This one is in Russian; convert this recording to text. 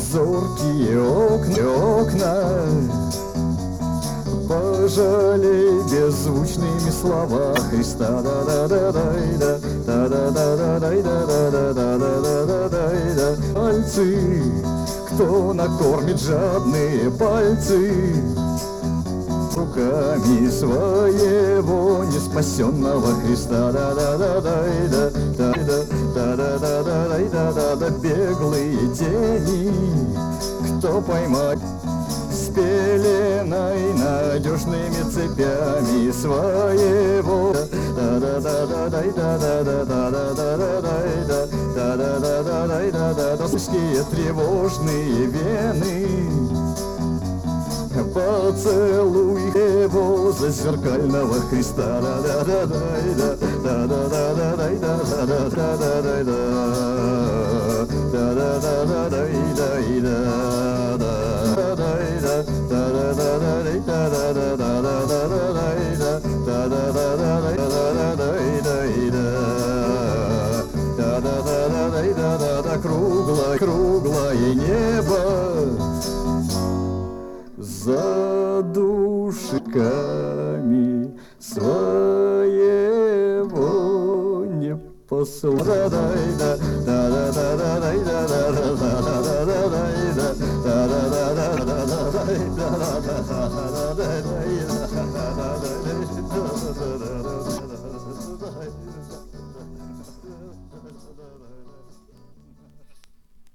зоркие окна, пожалей беззвучными слова Христа. Пальцы, кто накормит жадные пальцы руками своего неспасенного Христа. Беглые тени, кто поймать с пеленой надежными цепями своего русские тревожные вены. Поцелуй его за зеркального Христа. Круглое небо за душиками своего не посылай.